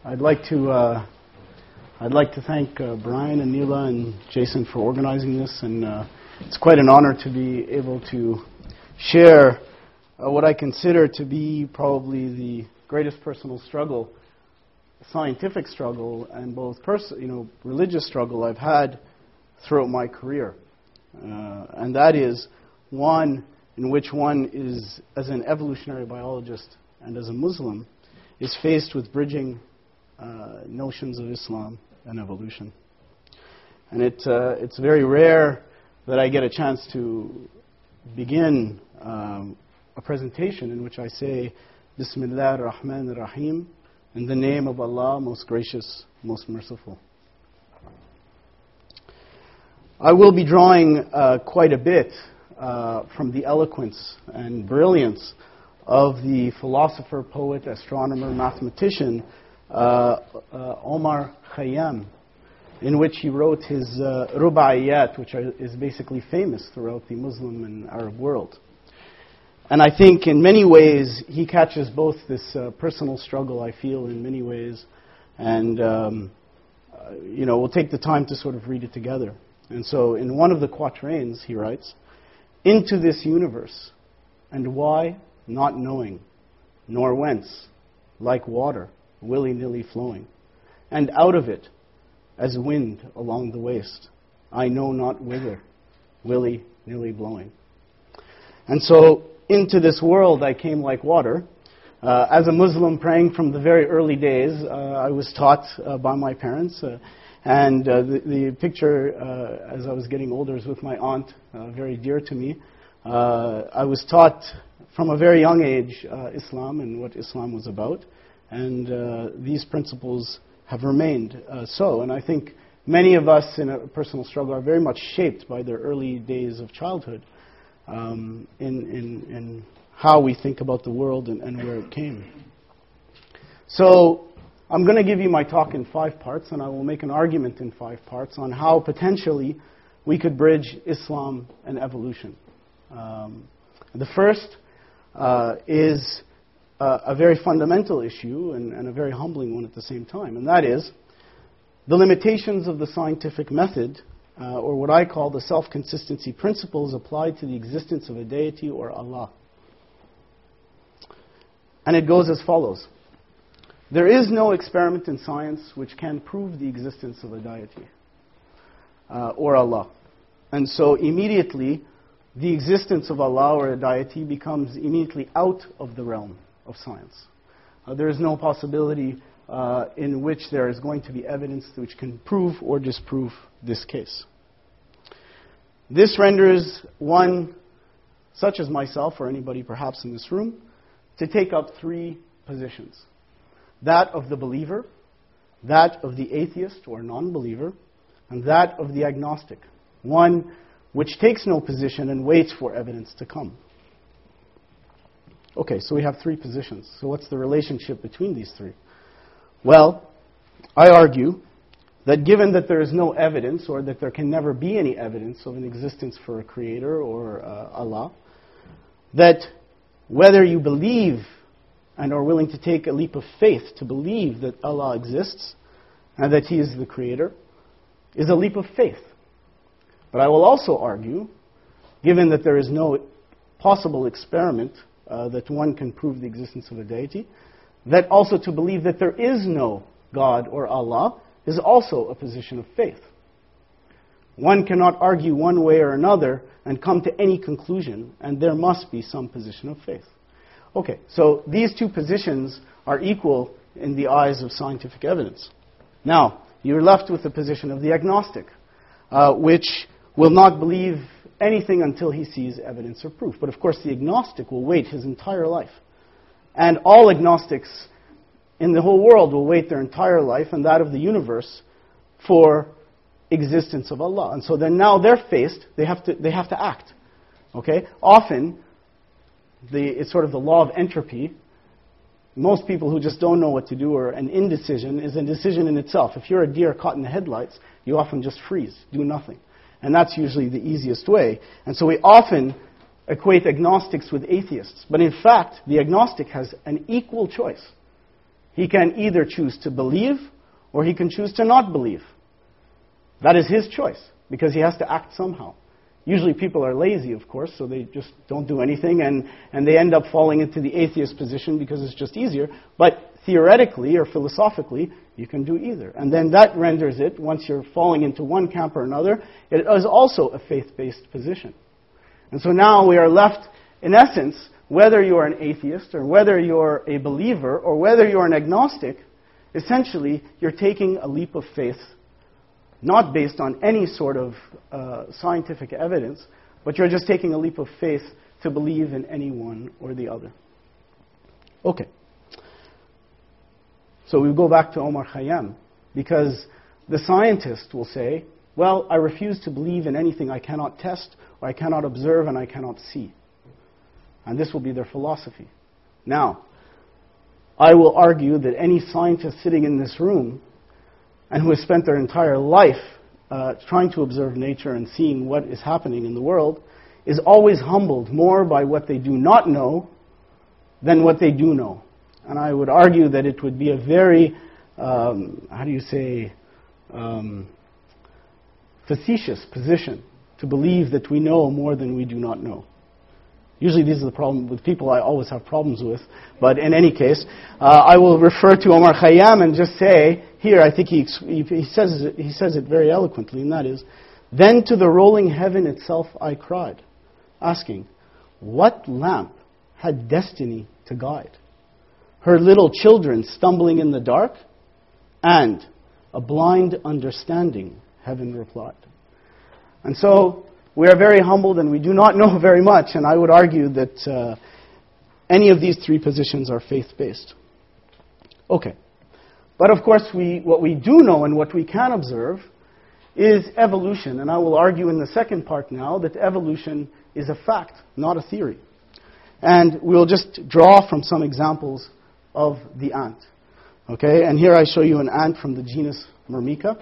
I'd like to thank Brian and Neela and Jason for organizing this, and it's quite an honor to be able to share what I consider to be probably the greatest personal struggle, scientific struggle, and both religious struggle I've had throughout my career, and that is one in which one is, as an evolutionary biologist and as a Muslim, is faced with bridging notions of Islam and evolution. And it's very rare that I get a chance to begin a presentation in which I say, Bismillah ar-Rahman ar-Rahim, in the name of Allah, most gracious, most merciful. I will be drawing quite a bit from the eloquence and brilliance of the philosopher, poet, astronomer, mathematician, Omar Khayyam, in which he wrote his Rubaiyat, which is basically famous throughout the Muslim and Arab world. And I think in many ways he catches both this personal struggle I feel in many ways, and we'll take the time to sort of read it together. And so in one of the quatrains he writes, "Into this universe, and why, not knowing, nor whence, like water, willy-nilly flowing, and out of it, as wind along the waste, I know not whither, willy-nilly blowing." And so, into this world I came like water. As a Muslim praying from the very early days, I was taught by my parents, and the picture as I was getting older is with my aunt, very dear to me. I was taught from a very young age Islam and what Islam was about, and these principles have remained so. And I think many of us in a personal struggle are very much shaped by their early days of childhood in how we think about the world and where it came. So I'm going to give you my talk in 5 parts, and I will make an argument in 5 parts on how potentially we could bridge Islam and evolution. The first is a very fundamental issue and a very humbling one at the same time, and that is the limitations of the scientific method, or what I call the self-consistency principles applied to the existence of a deity or Allah. And it goes as follows. There is no experiment in science which can prove the existence of a deity or Allah. And so immediately, the existence of Allah or a deity becomes immediately out of the realm of science. There is no possibility in which there is going to be evidence which can prove or disprove this case. This renders one, such as myself or anybody perhaps in this room, to take up 3 positions. That of the believer, that of the atheist or non-believer, and that of the agnostic, one which takes no position and waits for evidence to come. Okay, so we have 3 positions. So what's the relationship between these 3? Well, I argue that given that there is no evidence, or that there can never be any evidence of an existence for a creator or Allah, that whether you believe and are willing to take a leap of faith to believe that Allah exists and that He is the creator is a leap of faith. But I will also argue, given that there is no possible experiment that one can prove the existence of a deity, that also to believe that there is no God or Allah is also a position of faith. One cannot argue one way or another and come to any conclusion, and there must be some position of faith. Okay, so these 2 positions are equal in the eyes of scientific evidence. Now, you're left with the position of the agnostic, which will not believe anything until he sees evidence or proof. But of course, the agnostic will wait his entire life. And all agnostics in the whole world will wait their entire life and that of the universe for existence of Allah. And so then now they're faced, they have to act. Okay? Often, it's sort of the law of entropy. Most people who just don't know what to do, or an indecision, is a decision in itself. If you're a deer caught in the headlights, you often just freeze, do nothing. And that's usually the easiest way. And so we often equate agnostics with atheists. But in fact, the agnostic has an equal choice. He can either choose to believe or he can choose to not believe. That is his choice, because he has to act somehow. Usually people are lazy, of course, so they just don't do anything, and they end up falling into the atheist position because it's just easier. But theoretically or philosophically, you can do either. And then that renders it, once you're falling into one camp or another, it is also a faith-based position. And so now we are left, in essence, whether you're an atheist or whether you're a believer or whether you're an agnostic, essentially you're taking a leap of faith, not based on any sort of scientific evidence, but you're just taking a leap of faith to believe in any one or the other. Okay. So we go back to Omar Khayyam, because the scientist will say, well, I refuse to believe in anything I cannot test, or I cannot observe, and I cannot see. And this will be their philosophy. Now, I will argue that any scientist sitting in this room and who has spent their entire life trying to observe nature and seeing what is happening in the world is always humbled more by what they do not know than what they do know. And I would argue that it would be a very, facetious position to believe that we know more than we do not know. Usually these are the problems with people I always have problems with. But in any case, I will refer to Omar Khayyam and just say, here I think he says it very eloquently, and that is, then to the rolling heaven itself I cried, asking, what lamp had destiny to guide? Her little children stumbling in the dark? And a blind understanding, heaven replied. And so, we are very humbled and we do not know very much, and I would argue that any of these three positions are faith-based. Okay. But of course, what we do know and what we can observe is evolution, and I will argue in the second part now that evolution is a fact, not a theory. And we'll just draw from some examples of the ant. Okay, and here I show you an ant from the genus Myrmica.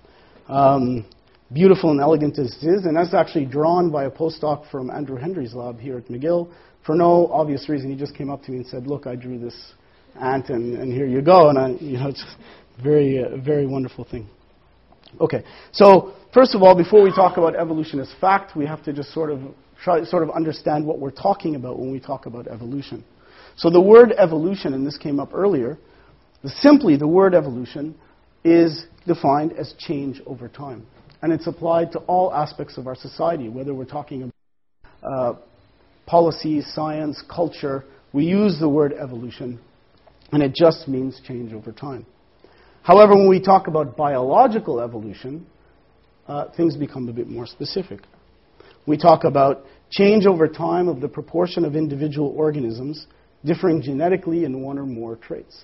Beautiful and elegant as it is, and that's actually drawn by a postdoc from Andrew Hendry's lab here at McGill. For no obvious reason, he just came up to me and said, look, I drew this ant, and here you go. And it's a very wonderful thing. Okay, so first of all, before we talk about evolution as fact, we have to just sort of understand what we're talking about when we talk about evolution. So the word evolution, and this came up earlier, simply the word evolution is defined as change over time. And it's applied to all aspects of our society, whether we're talking about policy, science, culture. We use the word evolution, and it just means change over time. However, when we talk about biological evolution, things become a bit more specific. We talk about change over time of the proportion of individual organisms differing genetically in one or more traits.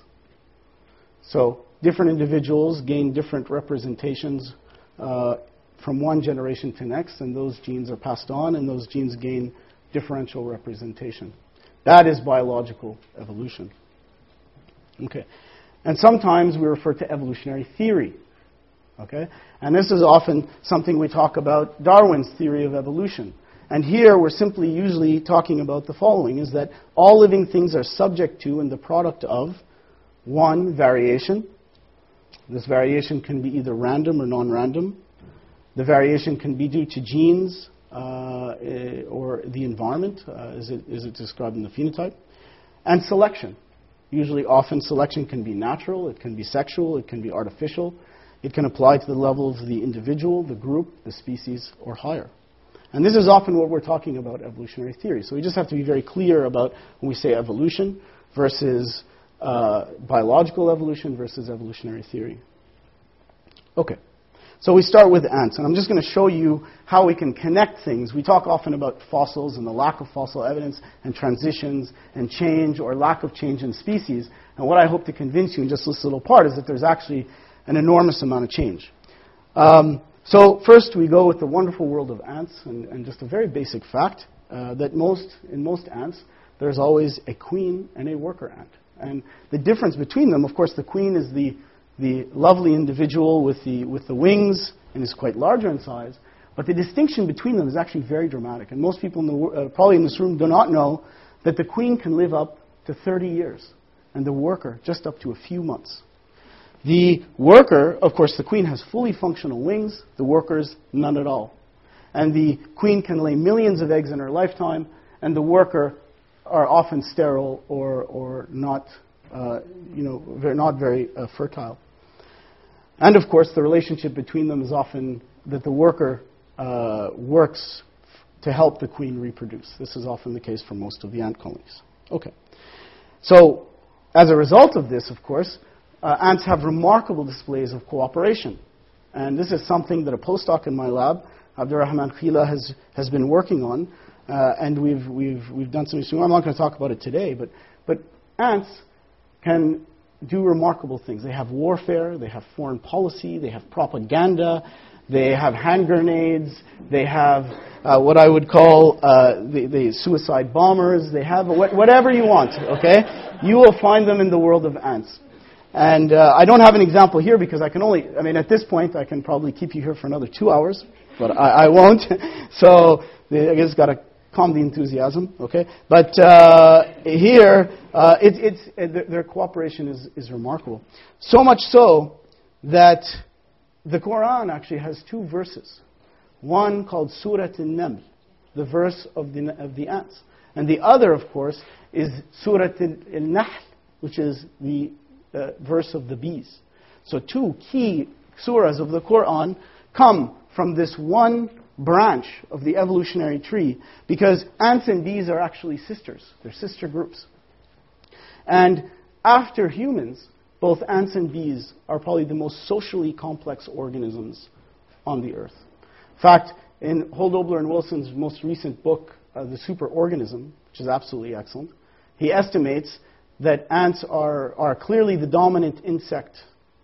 So, different individuals gain different representations from one generation to next, and those genes are passed on, and those genes gain differential representation. That is biological evolution. Okay. And sometimes we refer to evolutionary theory. Okay? And this is often something we talk about, Darwin's theory of evolution. And here we're simply usually talking about the following, is that all living things are subject to and the product of, one, variation. This variation can be either random or non-random. The variation can be due to genes or the environment, as it described in the phenotype. And selection. Usually, often, selection can be natural, it can be sexual, it can be artificial. It can apply to the level of the individual, the group, the species, or higher. And this is often what we're talking about evolutionary theory. So we just have to be very clear about when we say evolution versus biological evolution versus evolutionary theory. Okay. So we start with ants, and I'm just going to show you how we can connect things. We talk often about fossils and the lack of fossil evidence and transitions and change or lack of change in species. And what I hope to convince you in just this little part is that there's actually an enormous amount of change. So first we go with the wonderful world of ants, and just a very basic fact that in most ants there's always a queen and a worker ant. And the difference between them, of course, the queen is the lovely individual with the wings and is quite larger in size. But the distinction between them is actually very dramatic. And most people probably in this room do not know that the queen can live up to 30 years. and the worker just up to a few months. The worker, of course, the queen has fully functional wings, the workers none at all. And the queen can lay millions of eggs in her lifetime, and the worker are often sterile or not, not very fertile. And of course, the relationship between them is often that the worker works to help the queen reproduce. This is often the case for most of the ant colonies. Okay. So, as a result of this, of course, ants have remarkable displays of cooperation. And this is something that a postdoc in my lab, Abdurrahman Khila, has been working on. And we've done some. I'm not going to talk about it today, but ants can do remarkable things. They have warfare, they have foreign policy, they have propaganda, they have hand grenades, they have what I would call the suicide bombers, they have whatever you want, okay? You will find them in the world of ants. And I don't have an example here because at this point I can probably keep you here for another 2 hours, but I won't. So I just got to calm the enthusiasm, okay? But here, their cooperation is remarkable. So much so that the Quran actually has 2 verses. One called Surat An-Naml, the verse of the ants. And the other, of course, is Surat Al-Nahl, which is the verse of the bees. So 2 key surahs of the Quran come from this one branch of the evolutionary tree, because ants and bees are actually sisters. They're sister groups. And after humans, both ants and bees are probably the most socially complex organisms on the earth. In fact, in Holdobler and Wilson's most recent book, The Superorganism, which is absolutely excellent, he estimates that ants are clearly the dominant insects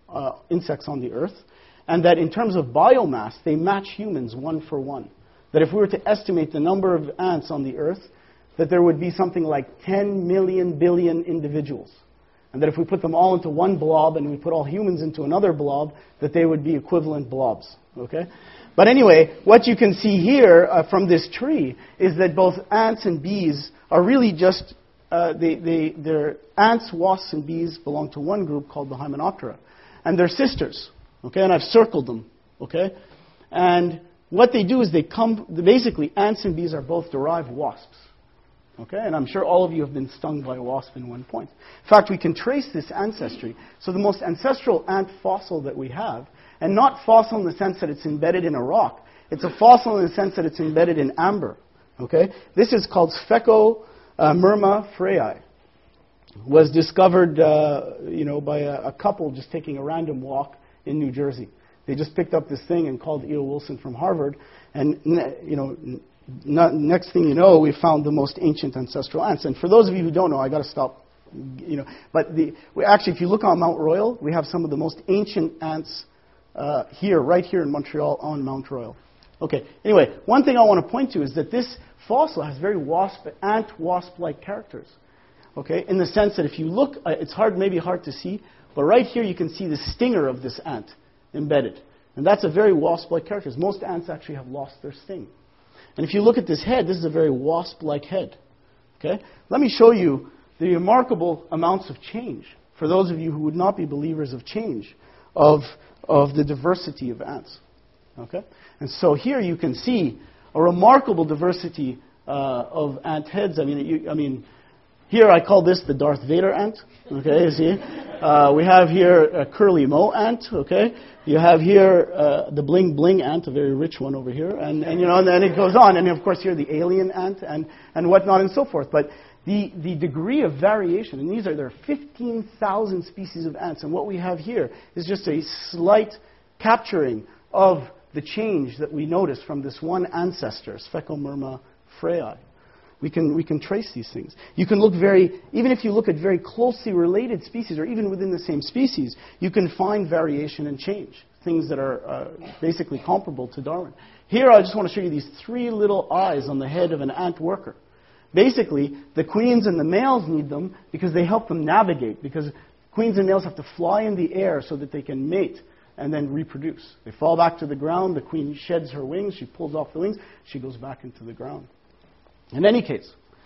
on the earth, and that in terms of biomass, they match humans 1 for 1. That if we were to estimate the number of ants on the earth, that there would be something like 10 million billion individuals. And that if we put them all into one blob and we put all humans into another blob, that they would be equivalent blobs. Okay? But anyway, what you can see here from this tree is that both ants and bees are really just, they're ants, wasps, and bees belong to one group called the Hymenoptera. And they're sisters. Okay, and I've circled them, okay? And what they do is basically ants and bees are both derived wasps, okay? And I'm sure all of you have been stung by a wasp in one point. In fact, we can trace this ancestry. So the most ancestral ant fossil that we have, and not fossil in the sense that it's embedded in a rock, it's a fossil in the sense that it's embedded in amber, okay? This is called Sphecomyrma freyi. Was discovered, by a couple just taking a random walk in New Jersey. They just picked up this thing and called E.O. Wilson from Harvard, and next thing you know, we found the most ancient ancestral ants. And for those of you who don't know, I got to stop. But actually, if you look on Mount Royal, we have some of the most ancient ants right here in Montreal on Mount Royal. Okay. Anyway, one thing I want to point to is that this fossil has very ant-wasp-like characters. Okay, in the sense that if you look, it's maybe hard to see, but right here you can see the stinger of this ant embedded. And that's a very wasp-like character. Most ants actually have lost their sting. And if you look at this head, this is a very wasp-like head. Okay? Let me show you the remarkable amounts of change, for those of you who would not be believers of change, of the diversity of ants. Okay? And so here you can see a remarkable diversity of ant heads. Here I call this the Darth Vader ant. Okay, you see? We have here a curly Mo ant. Okay, you have here the bling bling ant, a very rich one over here, and then it goes on. And of course here the alien ant and whatnot and so forth. But the degree of variation, and there are 15,000 species of ants, and what we have here is just a slight capturing of the change that we notice from this one ancestor, Sphecomyrma freyi. We can trace these things. You can look even if you look at very closely related species, or even within the same species, you can find variation and change, things that are basically comparable to Darwin. Here I just want to show you these 3 little eyes on the head of an ant worker. Basically, the queens and the males need them because they help them navigate, because queens and males have to fly in the air so that they can mate and then reproduce. They fall back to the ground, the queen sheds her wings, she pulls off the wings, she goes back into the ground. In any case,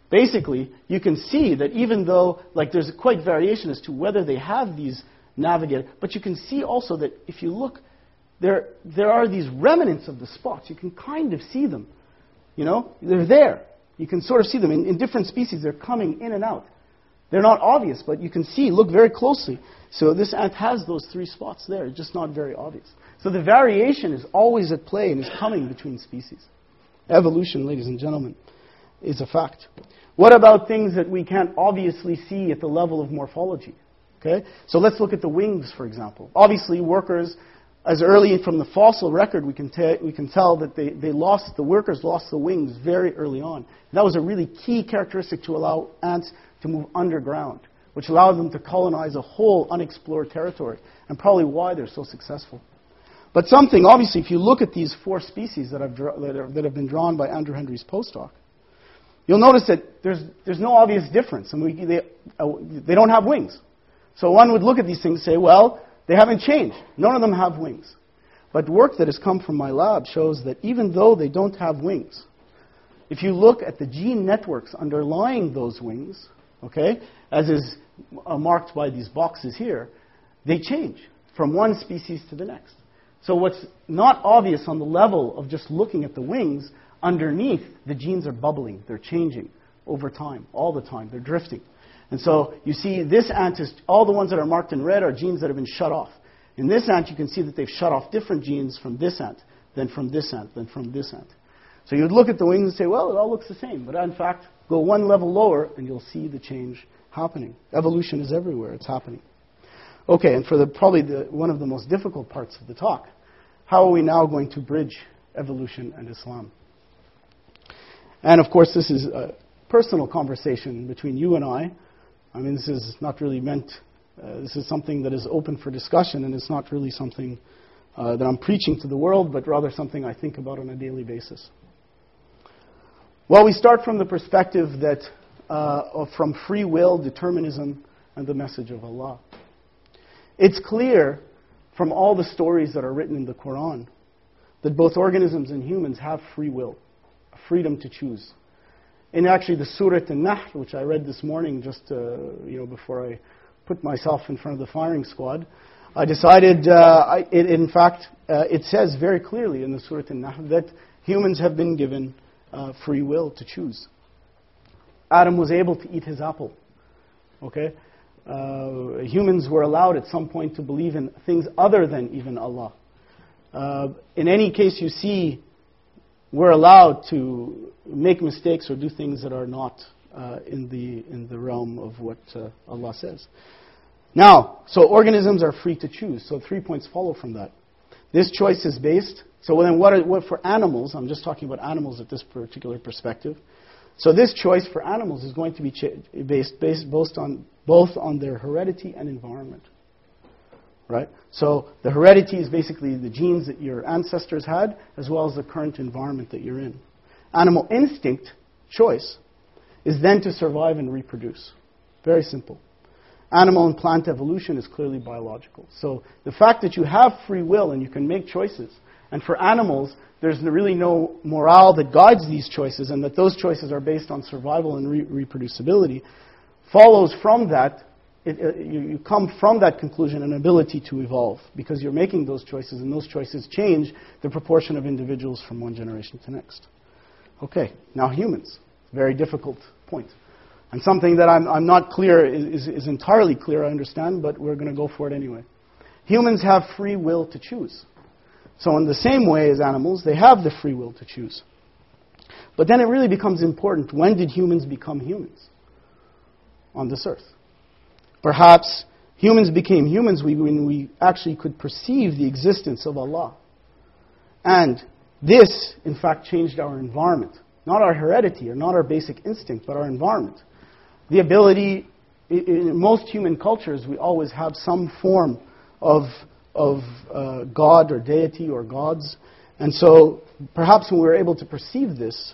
basically, you can see that even though, like, there's quite variation as to whether they have these navigators, but you can see also that if you look, there are these remnants of the spots. You can kind of see them. You know, they're there. You can sort of see them. In different species, they're coming in and out. They're not obvious, but you can see, look very closely. So this ant has those 3 spots there, just not very obvious. So the variation is always at play and is coming between species. Evolution, ladies and gentlemen, is a fact. What about things that we can't obviously see at the level of morphology? Okay? So let's look at the wings, for example. Obviously, workers, as early from the fossil record, we can tell that the workers lost the wings very early on. That was a really key characteristic to allow ants to move underground, which allowed them to colonize a whole unexplored territory, and probably why they're so successful. But something, obviously, if you look at these 4 species that have been drawn by Andrew Hendry's postdoc, you'll notice that there's no obvious difference, and they don't have wings. So one would look at these things and say, well, they haven't changed. None of them have wings. But work that has come from my lab shows that even though they don't have wings, if you look at the gene networks underlying those wings, okay, as is marked by these boxes here, they change from one species to the next. So what's not obvious on the level of just looking at the wings, underneath, the genes are bubbling. They're changing over time, all the time. They're drifting. And so you see this ant is, all the ones that are marked in red are genes that have been shut off. In this ant, you can see that they've shut off different genes from this ant, then from this ant, then from this ant. So you'd look at the wings and say, well, it all looks the same. But in fact, go one level lower and you'll see the change happening. Evolution is everywhere. It's happening. Okay, and for probably one of the most difficult parts of the talk, how are we now going to bridge evolution and Islam? And of course, this is a personal conversation between you and I. I mean, this is not really meant, this is something that is open for discussion, and it's not really something that I'm preaching to the world, but rather something I think about on a daily basis. Well, we start from the perspective that from free will, determinism, and the message of Allah. It's clear from all the stories that are written in the Quran that both organisms and humans have free will, a freedom to choose. In actually the Surah An-Nahl, which I read this morning just before I put myself in front of the firing squad, I decided, it says very clearly in the Surah An-Nahl that humans have been given free will to choose. Adam was able to eat his apple. Okay? Humans were allowed at some point to believe in things other than even Allah. In any case, you see, we're allowed to make mistakes or do things that are not in the realm of what Allah says. Now, so organisms are free to choose. So 3 points follow from that. This choice is based. So then, what for animals? I'm just talking about animals at this particular perspective. So this choice for animals is going to be based both on their heredity and environment. Right? So the heredity is basically the genes that your ancestors had, as well as the current environment that you're in. Animal instinct, choice, is then to survive and reproduce. Very simple. Animal and plant evolution is clearly biological. So the fact that you have free will and you can make choices, and for animals, there's really no morale that guides these choices, and that those choices are based on survival and reproducibility, follows from that, you come from that conclusion an ability to evolve, because you're making those choices, and those choices change the proportion of individuals from one generation to next. Okay, now humans. Very difficult point. And something that I'm not clear, is entirely clear, I understand, but we're going to go for it anyway. Humans have free will to choose. So in the same way as animals, they have the free will to choose. But then it really becomes important, when did humans become humans on this earth? Perhaps humans became humans when we actually could perceive the existence of Allah. And this, in fact, changed our environment. Not our heredity, or not our basic instinct, but our environment. The ability, in most human cultures, we always have some form of God or deity or gods. And so perhaps when we were able to perceive this,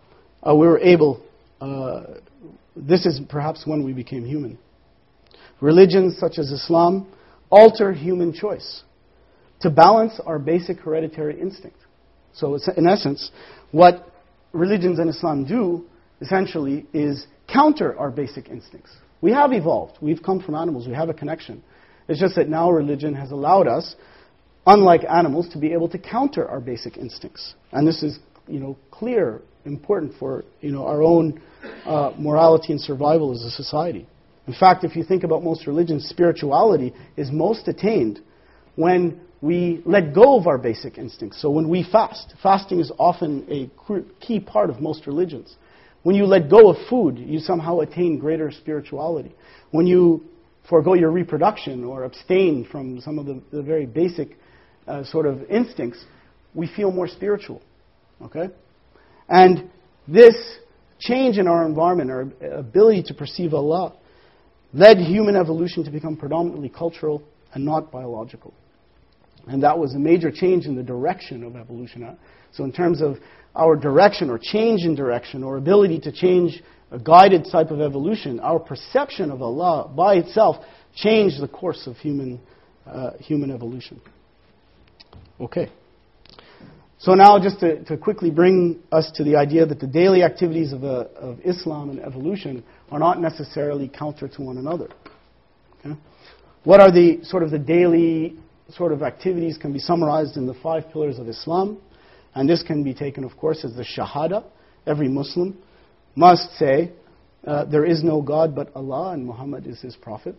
this is perhaps when we became human. Religions such as Islam alter human choice to balance our basic hereditary instinct. So it's, in essence, what religions and Islam do essentially, is counter our basic instincts. We have evolved. We've come from animals. We have a connection. It's just that now religion has allowed us, unlike animals, to be able to counter our basic instincts. And this is, clear, important for, our own morality and survival as a society. In fact, if you think about most religions, spirituality is most attained when we let go of our basic instincts. So when we fast, fasting is often a key part of most religions. When you let go of food, you somehow attain greater spirituality. When you forego your reproduction or abstain from some of the very basic sort of instincts, we feel more spiritual. Okay? And this change in our environment, our ability to perceive Allah, led human evolution to become predominantly cultural and not biological. And that was a major change in the direction of evolution. So in terms of our direction or change in direction or ability to change a guided type of evolution, our perception of Allah by itself changed the course of human evolution. Okay. So now just to quickly bring us to the idea that the daily activities of Islam and evolution are not necessarily counter to one another. Okay? What are the daily sort of activities can be summarized in the 5 pillars of Islam. And this can be taken, of course, as the Shahada. Every Muslim must say, there is no God but Allah and Muhammad is his prophet.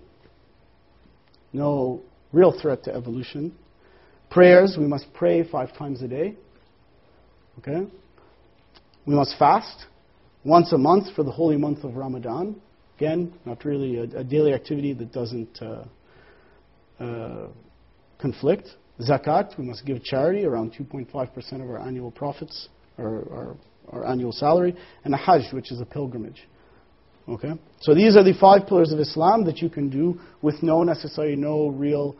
No real threat to evolution. Prayers, we must pray 5 times a day. Okay? We must fast once a month for the holy month of Ramadan. Again, not really a daily activity that doesn't conflict. Zakat, we must give charity, around 2.5% of our annual profits, or our annual salary. And a Hajj, which is a pilgrimage. Okay? So these are the 5 pillars of Islam that you can do with no real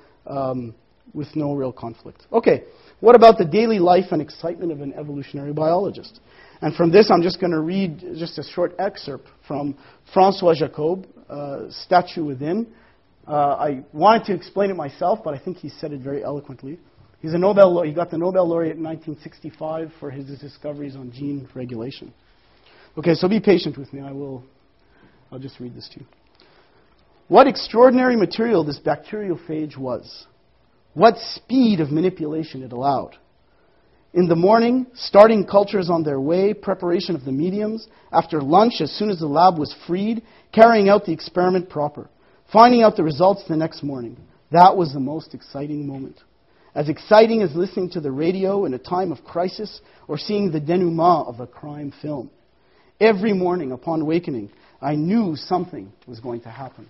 conflict. Okay, what about the daily life and excitement of an evolutionary biologist? And from this, I'm just going to read just a short excerpt from François Jacob, Statue Within. I wanted to explain it myself, but I think he said it very eloquently. He got the Nobel laureate in 1965 for his discoveries on gene regulation. Okay, so be patient with me. I'll just read this to you. What extraordinary material this bacteriophage was. What speed of manipulation it allowed. In the morning, starting cultures on their way, preparation of the mediums. After lunch, as soon as the lab was freed, carrying out the experiment proper. Finding out the results the next morning. That was the most exciting moment. As exciting as listening to the radio in a time of crisis or seeing the denouement of a crime film. Every morning upon awakening, I knew something was going to happen.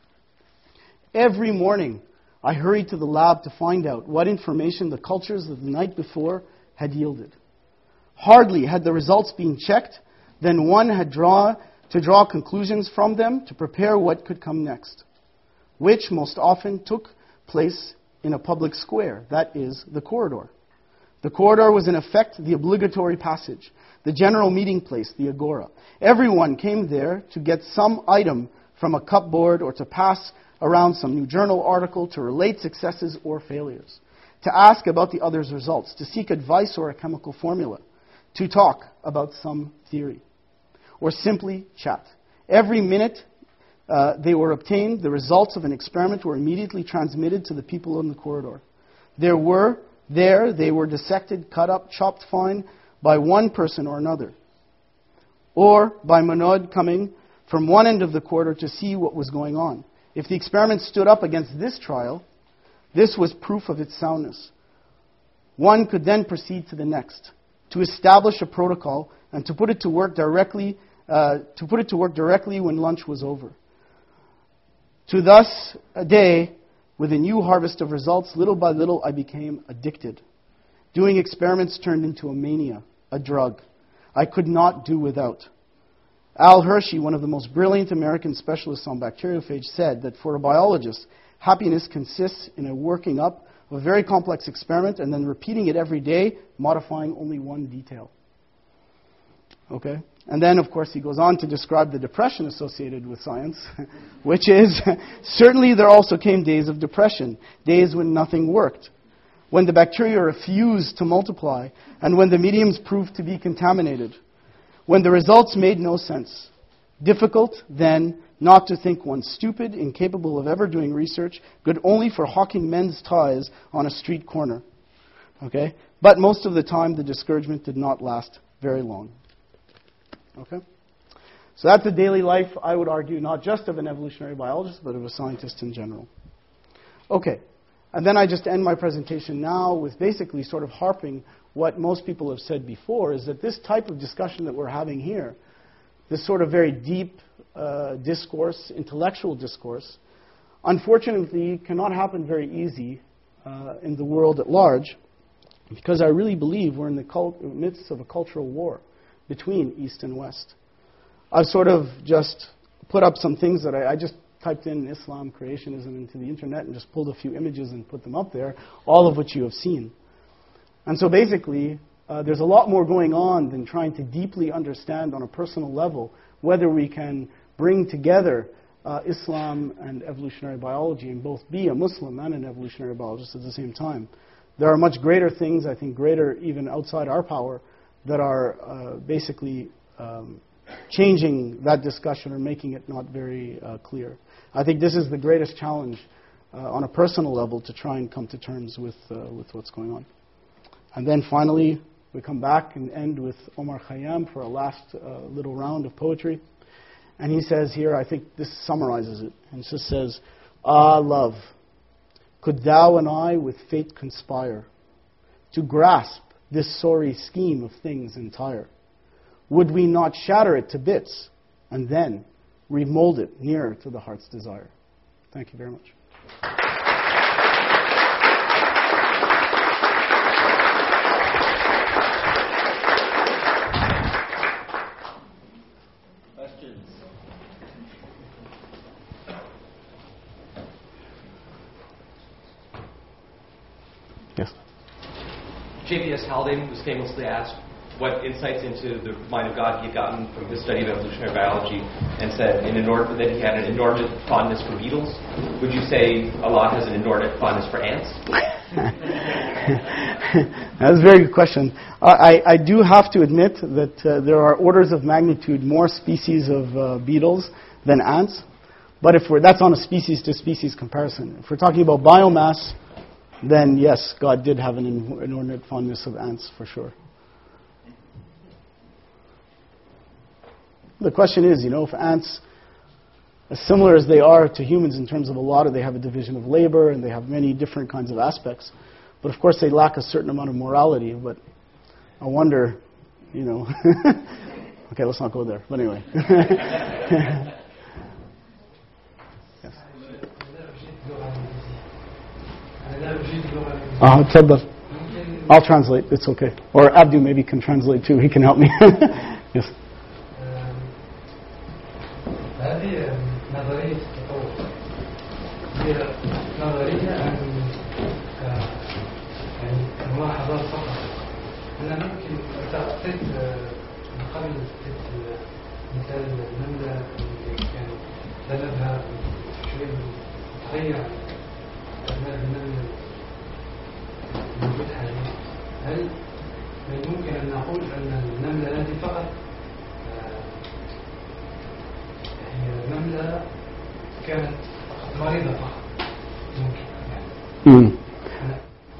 Every morning, I hurried to the lab to find out what information the cultures of the night before had yielded. Hardly had the results been checked, then one had to draw conclusions from them to prepare what could come next, which most often took place in a public square, that is, the corridor. The corridor was in effect the obligatory passage, the general meeting place, the agora. Everyone came there to get some item from a cupboard or to pass around some new journal article, to relate successes or failures, to ask about the other's results, to seek advice or a chemical formula, to talk about some theory, or simply chat. Every minute they were obtained, the results of an experiment were immediately transmitted to the people in the corridor. They were dissected, cut up, chopped fine by one person or another, or by Monod coming from one end of the corridor to see what was going on. If the experiment stood up against this trial, this was proof of its soundness. One could then proceed to the next, to establish a protocol and to put it to work directly when lunch was over. To thus a day, with a new harvest of results, little by little I became addicted. Doing experiments turned into a mania, a drug. I could not do without. Al Hershey, one of the most brilliant American specialists on bacteriophage, said that for a biologist, happiness consists in a working up of a very complex experiment and then repeating it every day, modifying only one detail. Okay? And then, of course, he goes on to describe the depression associated with science, which is, certainly there also came days of depression, days when nothing worked, when the bacteria refused to multiply, and when the mediums proved to be contaminated, when the results made no sense. Difficult, then, not to think one stupid, incapable of ever doing research, good only for hawking men's ties on a street corner. Okay? But most of the time, the discouragement did not last very long. Okay? So that's the daily life, I would argue, not just of an evolutionary biologist, but of a scientist in general. Okay. And then I just end my presentation now with basically sort of harping what most people have said before, is that this type of discussion that we're having here, this sort of very deep discourse, intellectual discourse, unfortunately cannot happen very easy in the world at large, because I really believe we're in the midst of a cultural war between East and West. I've sort of just put up some things that I just typed in Islam, creationism into the internet and just pulled a few images and put them up there, all of which you have seen. And so basically, there's a lot more going on than trying to deeply understand on a personal level whether we can bring together Islam and evolutionary biology and both be a Muslim and an evolutionary biologist at the same time. There are much greater things, I think greater even outside our power, that are basically changing that discussion or making it not very clear. I think this is the greatest challenge on a personal level, to try and come to terms with what's going on. And then finally, we come back and end with Omar Khayyam for a last little round of poetry. And he says here, I think this summarizes it, and it just says, "Ah, love, could thou and I with fate conspire to grasp this sorry scheme of things entire? Would we not shatter it to bits and then remold it nearer to the heart's desire?" Thank you very much. Questions? Yes. J.P.S. Haldane was famously asked what insights into the mind of God he had gotten from his study of evolutionary biology, and said that he had an inordinate fondness for beetles. Would you say Allah has an inordinate fondness for ants? That's a very good question. I do have to admit that there are orders of magnitude more species of beetles than ants, but that's on a species-to-species comparison. If we're talking about biomass, then yes, God did have an inordinate fondness of ants for sure. The question is, if ants, as similar as they are to humans in terms of they have a division of labor and they have many different kinds of aspects, but of course they lack a certain amount of morality. But I wonder, okay, let's not go there. But anyway. Yes. تفضل. I'll translate. It's okay. Or Abdu maybe can translate too. He can help me. Yes. هذه نظرية التطور هي نظرية يعني ملاحظات فقط. أنا ممكن أعطيت من قبل مثال النملة يعني ذنبها شوي تغير أبناء النملة موجود حاليا. هل ممكن أن نقول أن النملة هذه فقط نملة كانت مريضة فقط ممكن يعني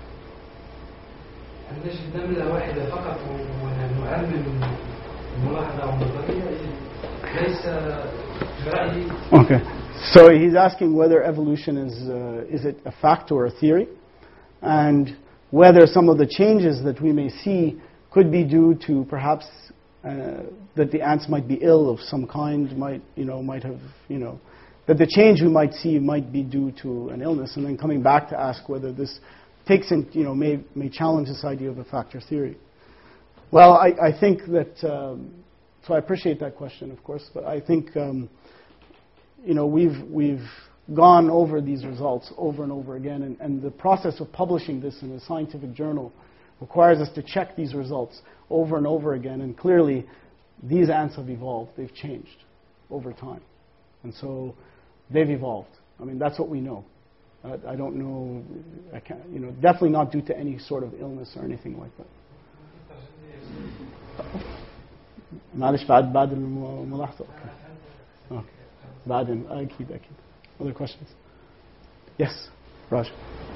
نجد نملة واحدة فقط ونعمم الملاحظة والنظرية ليس برأيي. Okay. So he's asking whether evolution is it a fact or a theory, and whether some of the changes that we may see could be due to perhaps that the ants might be ill of some kind, might have, that the change we might see might be due to an illness, and then coming back to ask whether this takes in, may challenge this idea of a factor theory. Well, I think that, so I appreciate that question, of course, but I think, we've gone over these results over and over again, and the process of publishing this in a scientific journal requires us to check these results over and over again, and clearly these ants have evolved. They've changed over time, and so they've evolved. I mean, that's what we know. I don't know, I can't, definitely not due to any sort of illness or anything like that. معلش بعد الملاحظة. Okay. بعدين أكيد. Other questions? Yes, Raj.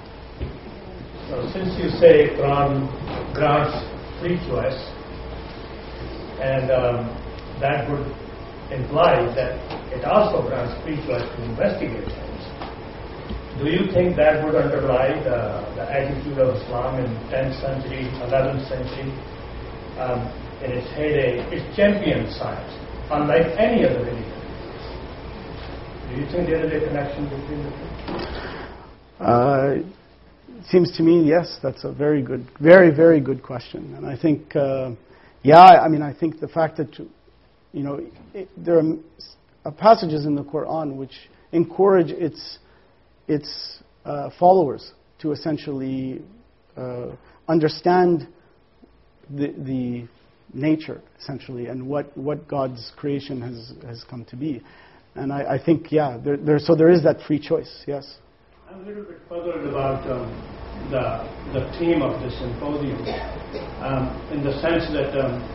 So since you say Quran grants free choice, and that would imply that it also grants free choice to investigate things, do you think that would underlie the attitude of Islam in 10th century, 11th century? In its heyday, it championed science, unlike any other religion. Do you think there is a connection between the two? It seems to me, yes, that's a very good, very, very good question. And I think, I think the fact that, there are passages in the Quran which encourage its followers to essentially understand the nature, essentially, and what God's creation has come to be. And I think, so there is that free choice, yes. I'm a little bit puzzled about the theme of this symposium, in the sense that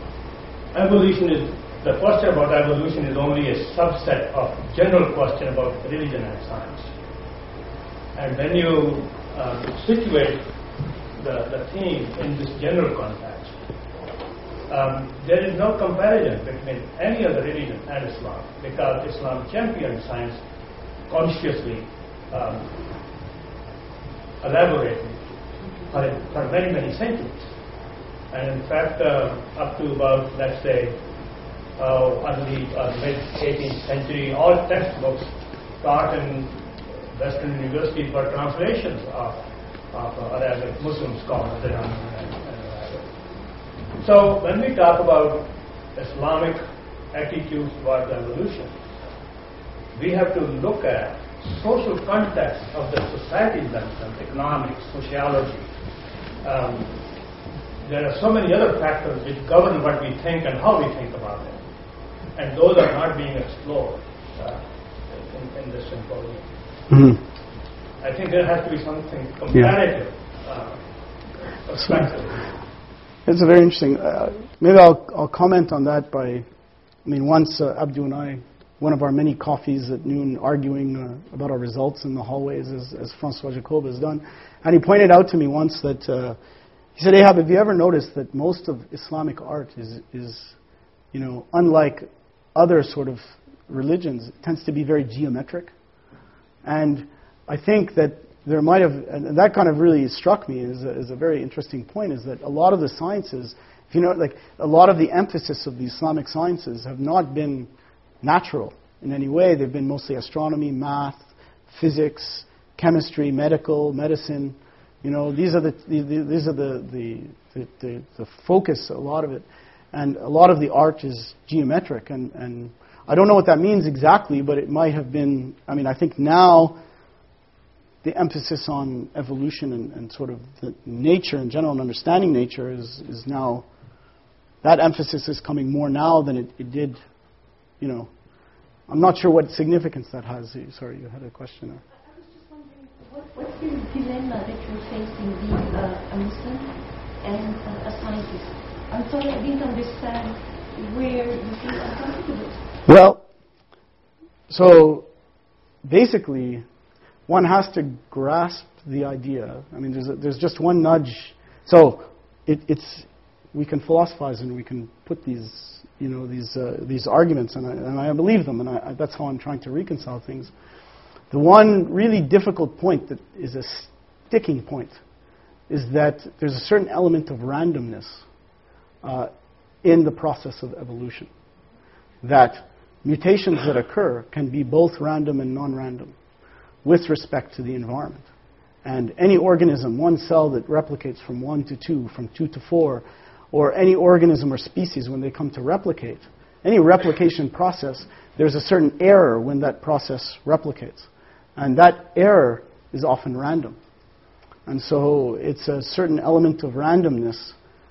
the question about evolution is only a subset of general question about religion and science. And when you situate the theme in this general context, there is no comparison between any other religion and Islam, because Islam championed science consciously, elaborately, for many, many centuries. And in fact, up to about, let's say, early mid-18th century, all textbooks taught in Western universities were translations of Arabic Muslim scholars and Arabic. So when we talk about Islamic attitudes towards evolution, we have to look at social context of the societies themselves, economics, sociology. There are so many other factors which govern what we think and how we think about it. And those are not being explored in this symposium. Mm-hmm. I think there has to be something comparative perspective. It's a very interesting. Maybe I'll comment on that by, once Abdu and I, one of our many coffees at noon, arguing about our results in the hallways, as Francois Jacob has done, and he pointed out to me once that he said, "Ahab, have you ever noticed that most of Islamic art is unlike other sort of religions, it tends to be very geometric?" And I think that there might have, and that kind of really struck me as a very interesting point, is that a lot of the sciences, a lot of the emphasis of the Islamic sciences have not been natural in any way. They've been mostly astronomy, math, physics, chemistry, medicine. These are the focus, a lot of it, and a lot of the art is geometric. And I don't know what that means exactly, but it might have been. I think now the emphasis on evolution and sort of the nature in general and understanding nature is now, that emphasis is coming more now than it did. I'm not sure what significance that has. Sorry, you had a question there. I was just wondering, what's the dilemma that you're facing being a Muslim and a scientist? I'm sorry, I didn't understand where you feel uncomfortable. Well, so basically, one has to grasp the idea. There's just one nudge. So we can philosophize and we can put these arguments, and I believe them, and that's how I'm trying to reconcile things. The one really difficult point that is a sticking point is that there's a certain element of randomness in the process of evolution. That mutations that occur can be both random and non-random with respect to the environment. And any organism, one cell that replicates from 1 to 2, from 2 to 4, or any organism or species when they come to replicate, any replication process, there's a certain error when that process replicates. And that error is often random. And so it's a certain element of randomness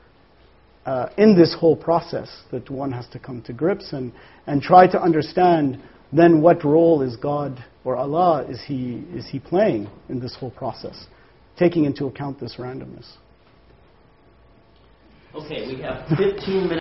in this whole process that one has to come to grips and try to understand then what role is God or Allah is he playing in this whole process, taking into account this randomness. Okay, we have 15 minutes.